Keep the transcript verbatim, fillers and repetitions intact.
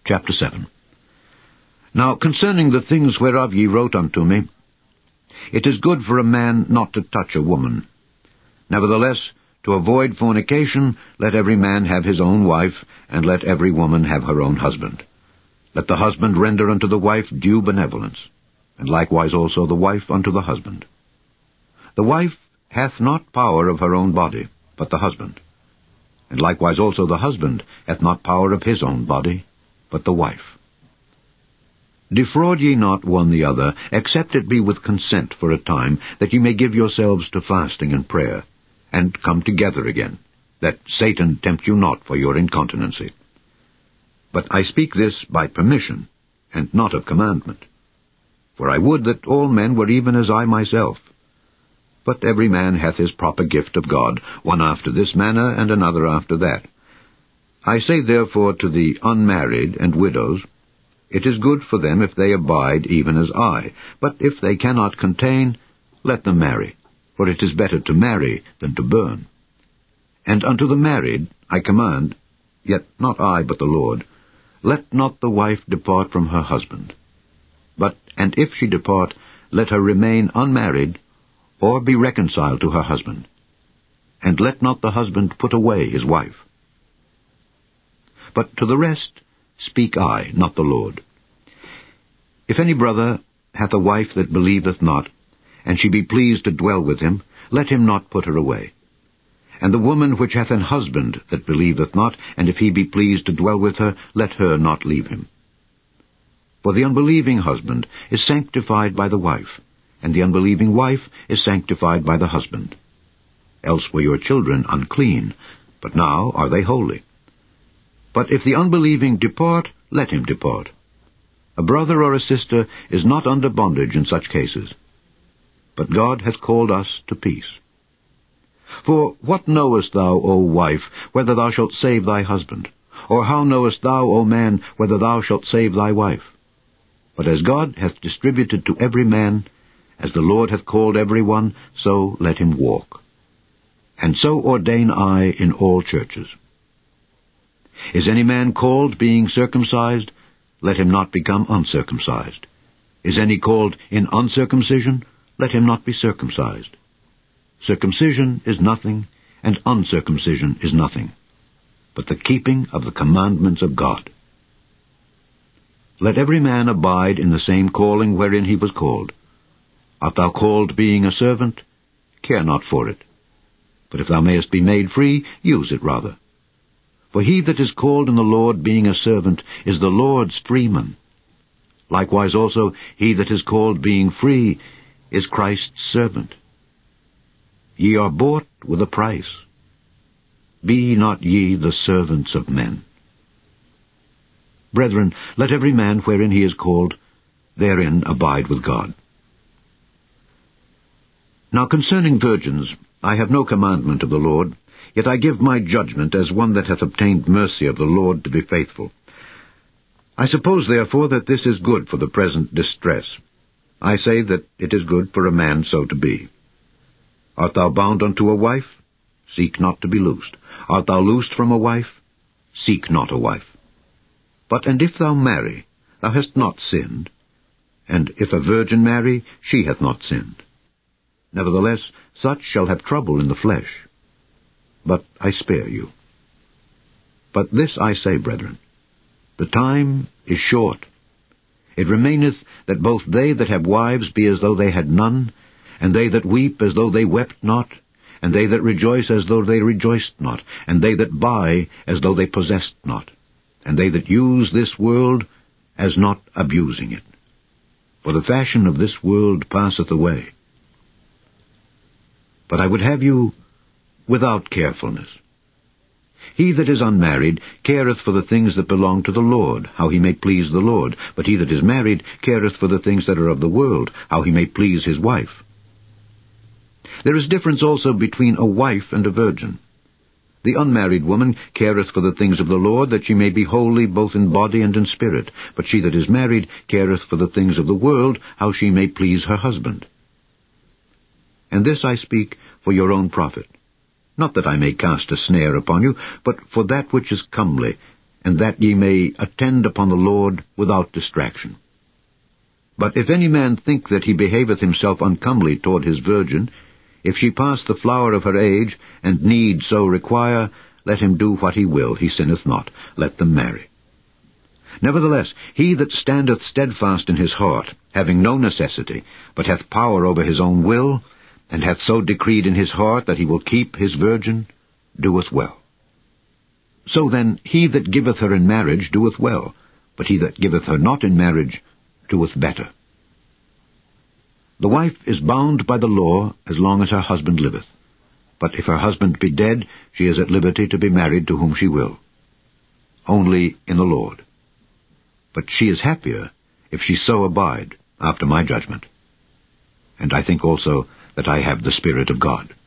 chapter seven. Now concerning the things whereof ye wrote unto me, it is good for a man not to touch a woman. Nevertheless, to avoid fornication, let every man have his own wife, and let every woman have her own husband. Let the husband render unto the wife due benevolence, and likewise also the wife unto the husband. The wife hath not power of her own body, but the husband. And likewise also the husband hath not power of his own body, but the wife. Defraud ye not one the other, except it be with consent for a time, that ye may give yourselves to fasting and prayer, and come together again, that Satan tempt you not for your incontinency. But I speak this by permission, and not of commandment. For I would that all men were even as I myself. But every man hath his proper gift of God, one after this manner, and another after that. I say therefore to the unmarried and widows, it is good for them if they abide even as I, but if they cannot contain, let them marry, for it is better to marry than to burn. And unto the married I command, yet not I but the Lord, let not the wife depart from her husband. But, and if she depart, let her remain unmarried, or be reconciled to her husband. And let not the husband put away his wife. But to the rest speak I, not the Lord. If any brother hath a wife that believeth not, and she be pleased to dwell with him, let him not put her away. And the woman which hath an husband that believeth not, and if he be pleased to dwell with her, let her not leave him. For the unbelieving husband is sanctified by the wife, and the unbelieving wife is sanctified by the husband. Else were your children unclean, but now are they holy. But if the unbelieving depart, let him depart. A brother or a sister is not under bondage in such cases. But God hath called us to peace. For what knowest thou, O wife, whether thou shalt save thy husband? Or how knowest thou, O man, whether thou shalt save thy wife? But as God hath distributed to every man, as the Lord hath called every one, so let him walk. And so ordain I in all churches. Is any man called being circumcised? Let him not become uncircumcised. Is any called in uncircumcision? Let him not be circumcised. Circumcision is nothing, and uncircumcision is nothing, but the keeping of the commandments of God. Let every man abide in the same calling wherein he was called. Art thou called being a servant? Care not for it. But if thou mayest be made free, use it rather. For he that is called in the Lord being a servant is the Lord's freeman. Likewise also he that is called being free is Christ's servant. Ye are bought with a price. Be not ye the servants of men. Brethren, let every man wherein he is called, therein abide with God. Now concerning virgins, I have no commandment of the Lord, yet I give my judgment as one that hath obtained mercy of the Lord to be faithful. I suppose therefore that this is good for the present distress. I say that it is good for a man so to be. Art thou bound unto a wife? Seek not to be loosed. Art thou loosed from a wife? Seek not a wife. But and if thou marry, thou hast not sinned. And if a virgin marry, she hath not sinned. Nevertheless, such shall have trouble in the flesh. But I spare you. But this I say, brethren, the time is short. It remaineth that both they that have wives be as though they had none, and they that weep as though they wept not, and they that rejoice as though they rejoiced not, and they that buy as though they possessed not, and they that use this world as not abusing it. For the fashion of this world passeth away. But I would have you without carefulness. He that is unmarried careth for the things that belong to the Lord, how he may please the Lord. But he that is married careth for the things that are of the world, how he may please his wife. There is difference also between a wife and a virgin. The unmarried woman careth for the things of the Lord, that she may be holy both in body and in spirit. But she that is married careth for the things of the world, how she may please her husband. And this I speak for your own profit, not that I may cast a snare upon you, but for that which is comely, and that ye may attend upon the Lord without distraction. But if any man think that he behaveth himself uncomely toward his virgin, if she pass the flower of her age, and need so require, let him do what he will, he sinneth not. Let them marry. Nevertheless, he that standeth steadfast in his heart, having no necessity, but hath power over his own will, and hath so decreed in his heart that he will keep his virgin, doeth well. So then, he that giveth her in marriage doeth well, but he that giveth her not in marriage doeth better. The wife is bound by the law as long as her husband liveth. But if her husband be dead, she is at liberty to be married to whom she will, only in the Lord. But she is happier if she so abide, after my judgment. And I think also that I have the Spirit of God.